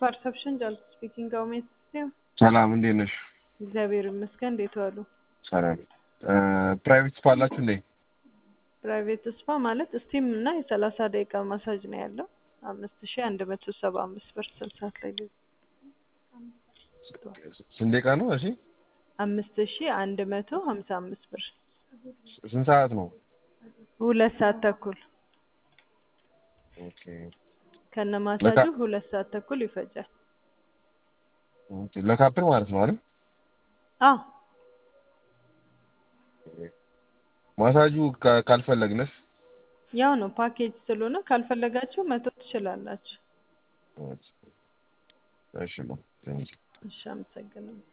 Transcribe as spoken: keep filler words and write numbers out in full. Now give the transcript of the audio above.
ፐርሰፕሽን ጃል ስፒኪንግ አውሜት ሰላም እንዴት ነሽ? እግዚአብሔር ይመስገን። እንዴት ዋሉ? ሰላም ፕራይቬት ስፓ አላችሁ እንዴ? ፕራይቬት ስፓ ማለት ስቲም እና የሰላሳ ደቂቃ ማሳጅ ነው ያለው። አምስት ሺህ አንድ መቶ ሰባ አምስት ብር ስልሳ ላይ ነው። ስንት ደቂቃ ነው? እሺ አምስት ሺህ አንድ መቶ ሀምሳ አምስት ብር። ስንት ሰዓት ነው? ሁለት ሰዓት ተኩል። ኦኬ ከነ ማሳጁ ሁለት ሰዓት ተኩል ይፈጃል። ኦኬ ለካፕል ማለት ነው አይደል? አዎ ማሳጁ ካልፈለግነስ? ያው ነው ፓኬጅ ስለሆነ ካልፈለጋችሁ መቶ ትችላላችሁ። እሺ ነው። እሺ አመሰግናለሁ።